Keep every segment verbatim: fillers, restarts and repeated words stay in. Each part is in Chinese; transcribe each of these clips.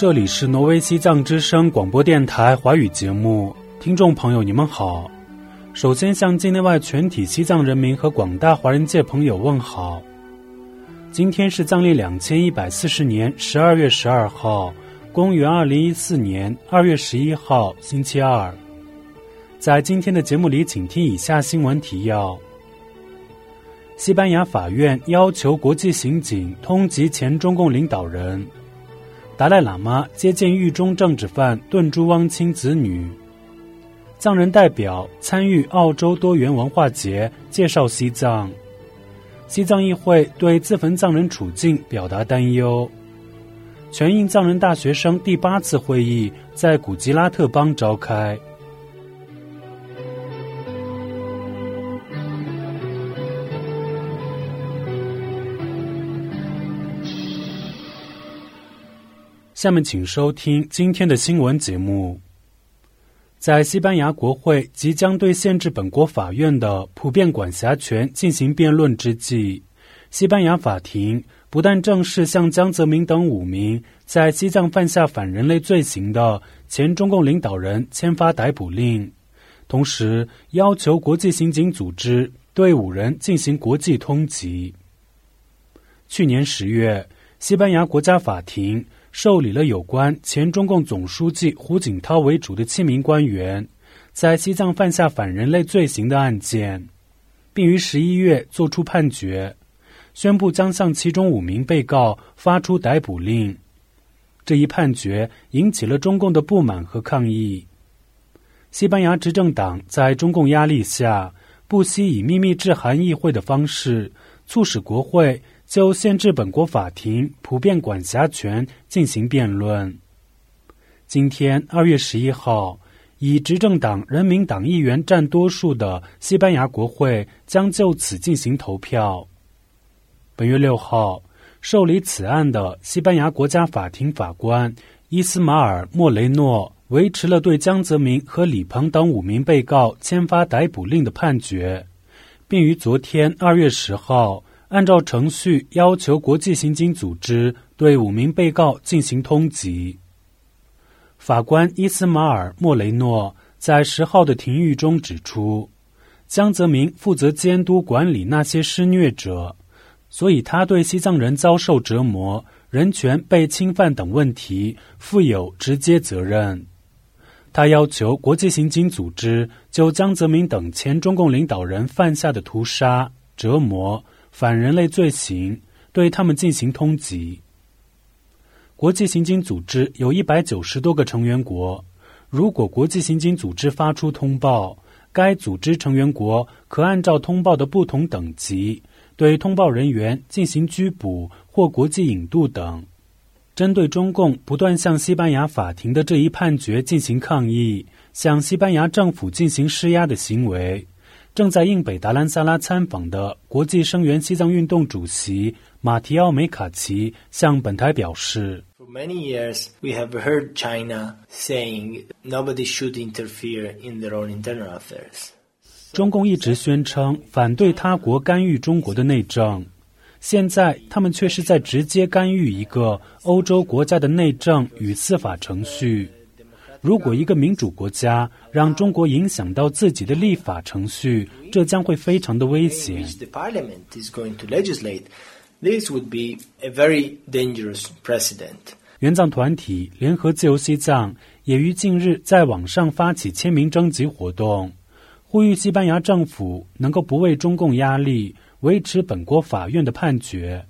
这里是挪威西藏之声广播电台华语节目，听众朋友你们好。首先向境内外全体西藏人民和广大华人界朋友问好。今天是藏历两千一百四十年十二月十二号，公元二零一四年二月十一号，星期二。在今天的节目里，请听以下新闻提要。西班牙法院要求国际刑警通缉前中共领导人。达赖喇嘛接见狱中政治犯顿珠汪清子女。藏人代表参与澳洲多元文化节，介绍西藏。西藏议会对自焚藏人处境表达担忧。全印藏人大学生第八次会议在古吉拉特邦召开。下面请收听今天的新闻节目。在西班牙国会即将对限制本国法院的普遍管辖权进行辩论之际，西班牙法庭不但正式向江泽民等五名在西藏犯下反人类罪行的前中共领导人签发逮捕令，同时要求国际刑警组织对五人进行国际通缉。去年十月，西班牙国家法庭受理了有关前中共总书记胡锦涛为主的七名官员在西藏犯下反人类罪行的案件，并于十一月作出判决，宣布将向其中五名被告发出逮捕令。这一判决引起了中共的不满和抗议。西班牙执政党在中共压力下，不惜以秘密致函议会的方式，促使国会就限制本国法庭普遍管辖权进行辩论。今天二月十一号，以执政党人民党议员占多数的西班牙国会将就此进行投票。本月六号，受理此案的西班牙国家法庭法官伊斯马尔·莫雷诺维持了对江泽民和李鹏等五名被告签发逮捕令的判决，并于昨天二月十号按照程序要求国际刑警组织对五名被告进行通缉。法官伊斯马尔·莫雷诺在十号的庭谕中指出，江泽民负责监督管理那些施虐者，所以他对西藏人遭受折磨、人权被侵犯等问题负有直接责任。他要求国际刑警组织就江泽民等前中共领导人犯下的屠杀、折磨、反人类罪行对他们进行通缉。国际刑警组织有一百九十多个成员国，如果国际刑警组织发出通报，该组织成员国可按照通报的不同等级，对通报人员进行拘捕或国际引渡等。针对中共不断向西班牙法庭的这一判决进行抗议，向西班牙政府进行施压的行为，正在应北达兰萨拉参访的国际声援西藏运动主席马提奥梅卡奇向本台表示， For many years, we have heard China saying nobody should interfere in their own internal affairs. 中共一直宣称反对他国干预中国的内政，现在他们却是在直接干预一个欧洲国家的内政与司法程序。如果一个民主国家让中国影响到自己的立法程序，这将会非常的危险。援藏团体联合自由西藏也于近日在网上发起签名征集活动，呼吁西班牙政府能够不为中共压力，维持本国法院的判决。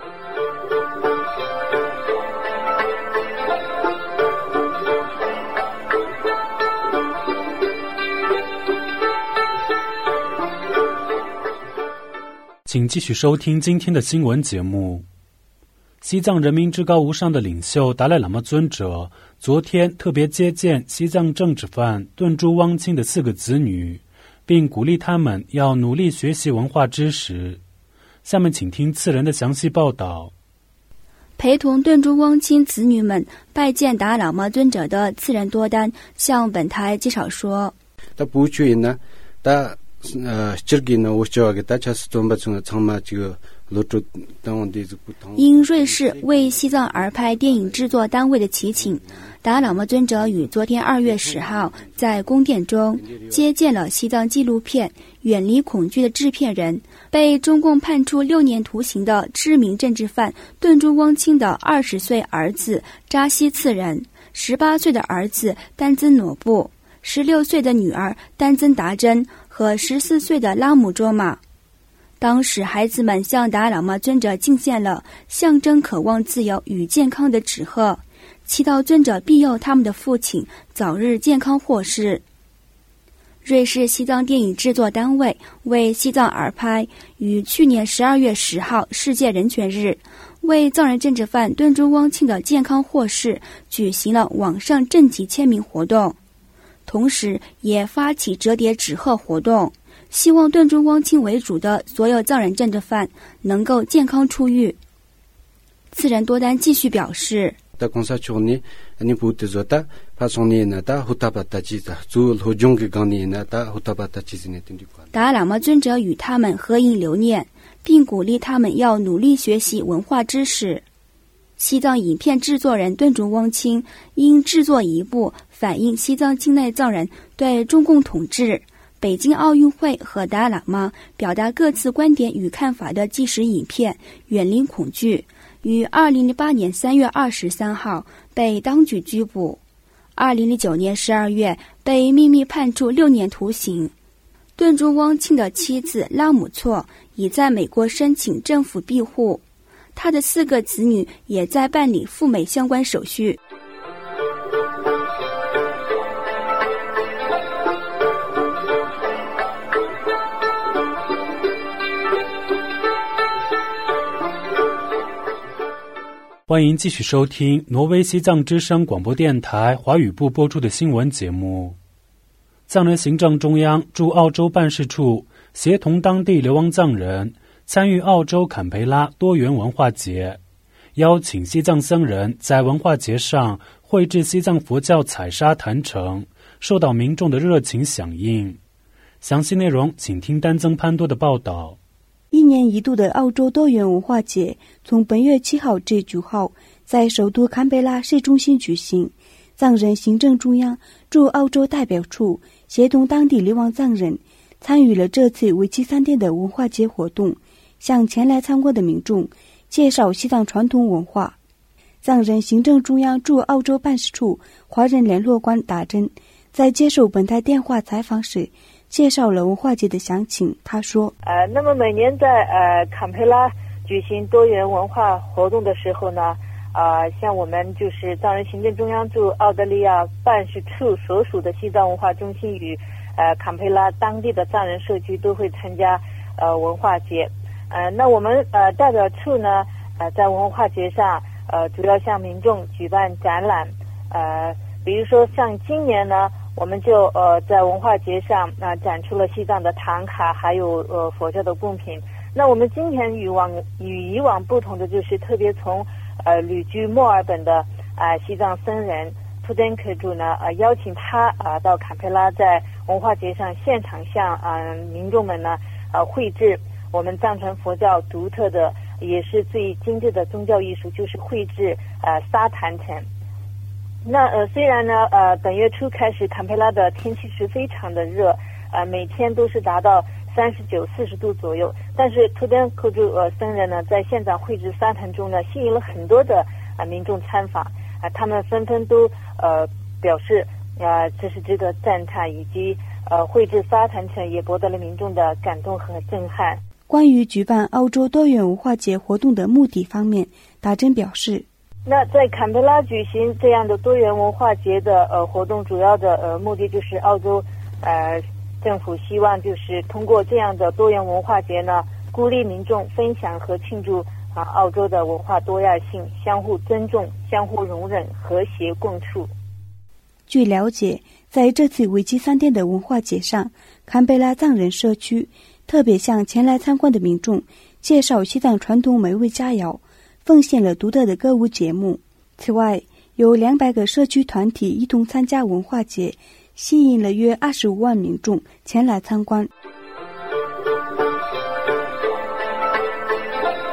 请继续收听今天的新闻节目。西藏人民至高无上的领袖达赖喇嘛尊者昨天特别接见西藏政治犯顿珠汪清的四个子女，并鼓励他们要努力学习文化知识。下面请听次人的详细报道。 陪同顿珠汪清子女们拜见达赖喇嘛尊者的次人多丹向本台介绍说， 呃，지르기는 오셔가겠다. 자스 좀 받은 참마 지금 因瑞士为西藏而拍电影制作单位的祈请，达喇嘛尊者于昨天二月十号在宫殿中接见了西藏纪录片《远离恐惧》的制片人，被中共判处六年徒刑的知名政治犯顿珠汪清的二十岁儿子扎西次仁、十八岁的儿子丹增诺布、十六岁的女儿丹增达珍和十四岁的拉姆卓玛。当时孩子们向达喇嘛尊者敬献了象征渴望自由与健康的纸鹤，祈祷尊者庇佑他们的父亲早日健康获释。瑞士西藏电影制作单位为西藏而拍于去年十二月十号世界人权日，为藏人政治犯顿珠汪清的健康获释举行了网上征集签名活动，同时也发起折叠纸鹤活动，希望顿珠汪清为主的所有藏人政治犯能够健康出狱。次仁多丹继续表示，达喇嘛尊者与他们合影留念，并鼓励他们要努力学习文化知识。西藏影片制作人顿珠汪清因制作一部反映西藏境内藏人对中共统治、北京奥运会和达喇嘛表达各自观点与看法的纪实影片《远离恐惧》，于二零零八年三月二十三号被当局拘捕，二零零九年十二月被秘密判处六年徒刑。顿珠汪清的妻子拉姆措已在美国申请政府庇护，他的四个子女也在办理赴美相关手续。 欢迎继续收听挪威西藏之声广播电台华语部播出的新闻节目。藏人行政中央驻澳洲办事处协同当地流亡藏人参与澳洲坎培拉多元文化节，邀请西藏僧人在文化节上绘制西藏佛教彩砂坛城，受到民众的热情响应。详细内容请听丹增潘多的报道。 一年一度的澳洲多元文化节从本月七号至九号在首都堪培拉市中心举行。藏人行政中央驻澳洲代表处协同当地流亡藏人参与了这次为期三天的文化节活动，向前来参观的民众介绍西藏传统文化。藏人行政中央驻澳洲办事处华人联络官达珍在接受本台电话采访时介绍了文化节的详情。他说， 呃，那么每年在呃坎培拉举行多元文化活动的时候呢，呃，像我们就是藏人行政中央驻澳大利亚办事处所属的西藏文化中心与呃坎培拉当地的藏人社区都会参加呃文化节。呃，那我们呃代表处呢，呃在文化节上呃主要向民众举办展览，呃，比如说像今年呢。我们就呃在文化节上啊、呃、展出了西藏的唐卡，还有呃佛教的贡品。那我们今天与往与以往不同的就是特别从呃旅居墨尔本的啊、呃、西藏僧人图登克主呢呃邀请他啊、呃、到坎培拉，在文化节上现场向啊、呃、民众们呢呃绘制我们藏传佛教独特的也是最精致的宗教艺术，就是绘制呃砂坛城。那呃，虽然呢，呃，本月初开始，坎培拉的天气是非常的热，呃，每天都是达到三十九、四十度左右。但是图登克主呃僧人呢，在现场绘制沙坛中呢，吸引了很多的啊、呃、民众参访啊、呃，他们纷纷都呃表示啊、呃，这是值得赞叹，以及呃绘制沙坛城也博得了民众的感动和震撼。 关于举办澳洲多元文化节活动的目的方面，达珍表示。 那在坎培拉举行这样的多元文化节的呃活动，主要的呃目的就是澳洲呃政府希望就是通过这样的多元文化节呢，鼓励民众分享和庆祝啊澳洲的文化多样性，相互尊重、相互容忍、和谐共处。 据了解，在这次为期三天的文化节上，堪培拉藏人社区特别向前来参观的民众介绍西藏传统美味佳肴，奉献了独特的歌舞节目。此外，有两百个社区团体一同参加文化节，吸引了约二十五万民众前来参观。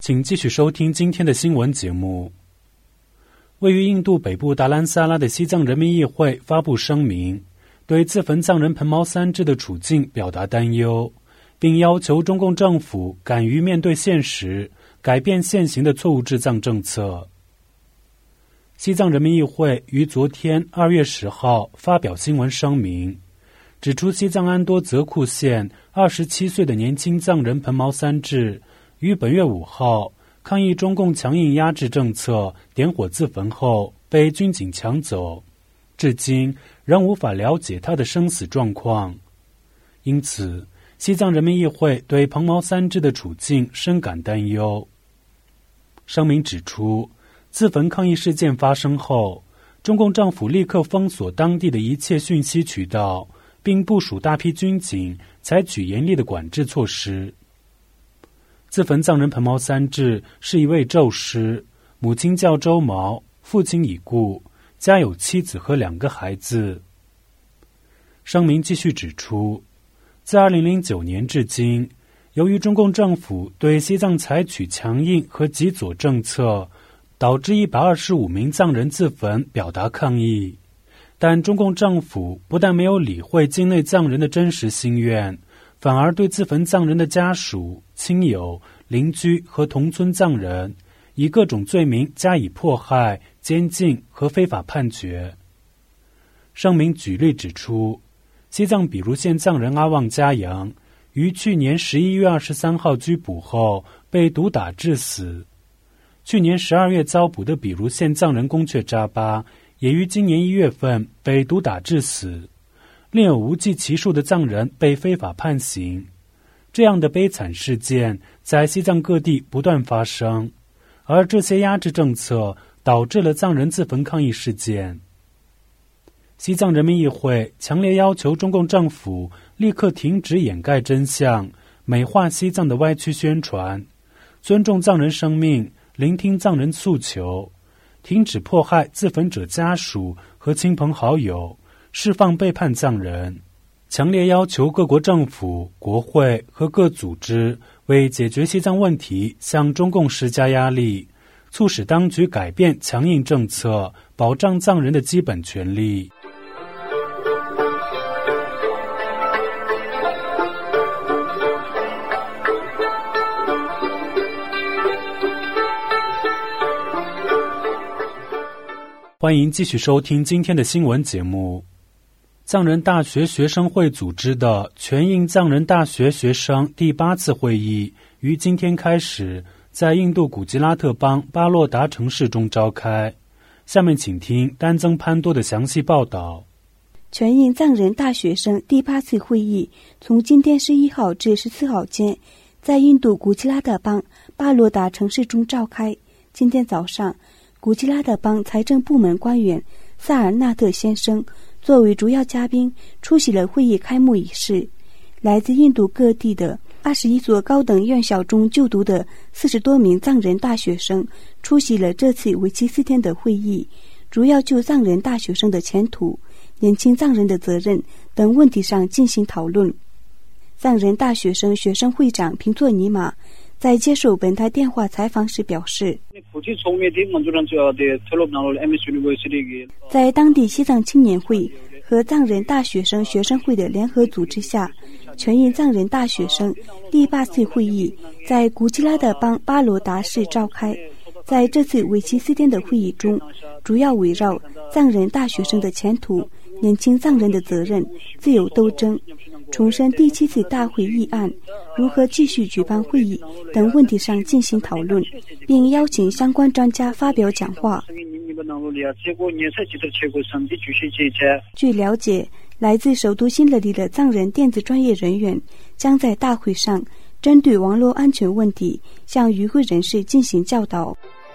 请继续收听今天的新闻节目。位于印度北部达兰萨拉的西藏人民议会发布声明，对自焚藏人彭毛三智的处境表达担忧，并要求中共政府敢于面对现实，改变现行的错误治藏政策。西藏人民议会于昨天二月十号发表新闻声明，指出西藏安多泽库县二十七岁的年轻藏人彭毛三智于本月五号抗议中共强硬压制政策，点火自焚后被军警抢走，至今仍无法了解他的生死状况。因此，西藏人民议会对彭毛三智的处境深感担忧。声明指出，自焚抗议事件发生后，中共政府立刻封锁当地的一切讯息渠道，并部署大批军警，采取严厉的管制措施。自焚藏人彭毛三智是一位咒师，母亲叫周毛，父亲已故，家有妻子和两个孩子。声明继续指出，自二零零九年至今，由于中共政府对西藏采取强硬和极左政策，导致一百二十五名藏人自焚表达抗议，但中共政府不但没有理会境内藏人的真实心愿，反而对自焚藏人的家属、亲友、邻居和同村藏人以各种罪名加以迫害、监禁和非法判决。声明举例指出，西藏比如县藏人阿旺嘉阳于去年十一月二十三号拘捕后被毒打致死。去年十二月遭捕的比如县藏人宫阙扎巴也于今年一月份被毒打致死。另有无计其数的藏人被非法判刑。这样的悲惨事件在西藏各地不断发生，而这些压制政策导致了藏人自焚抗议事件。西藏人民议会强烈要求中共政府立刻停止掩盖真相，美化西藏的歪曲宣传，尊重藏人生命，聆听藏人诉求，停止迫害自焚者家属和亲朋好友，释放背叛藏人。强烈要求各国政府、国会和各组织为解决西藏问题向中共施加压力，促使当局改变强硬政策，保障藏人的基本权利。欢迎继续收听今天的新闻节目。藏人大学学生会组织的全印藏人大学学生第八次会议于今天开始在印度古吉拉特邦巴洛达城市中召开。下面请听丹增潘多的详细报道。 全印藏人大学生第八次会议从今天十一号至十四号间在印度古吉拉特邦巴洛达城市中召开。今天早上，古吉拉特邦财政部门官员萨尔纳特先生作为主要嘉宾出席了会议开幕仪式。来自印度各地的二十一所高等院校中就读的四十多名藏人大学生出席了这次为期四天的会议，主要就藏人大学生的前途、年轻藏人的责任等问题上进行讨论。藏人大学生学生会长平措尼玛在接受本台电话采访时表示，在当地西藏青年会和藏人大学生学生会的联合组织下，全印藏人大学生第八次会议在古吉拉特邦巴罗达市召开。在这次为期四天的会议中，主要围绕藏人大学生的前途、年轻藏人的责任、自由斗争、重申第七次大会议案、如何继续举办会议等问题上进行讨论，并邀请相关专家发表讲话。据了解，来自首都新德里的藏人电子专业人员将在大会上针对网络安全问题向与会人士进行教导。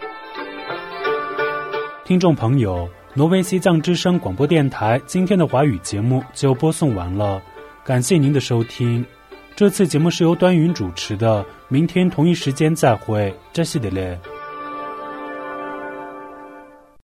听众朋友，挪威西藏之声广播电台今天的华语节目就播送完了，感谢您的收听。这次节目是由端云主持的，明天同一时间再会，这是的嘞。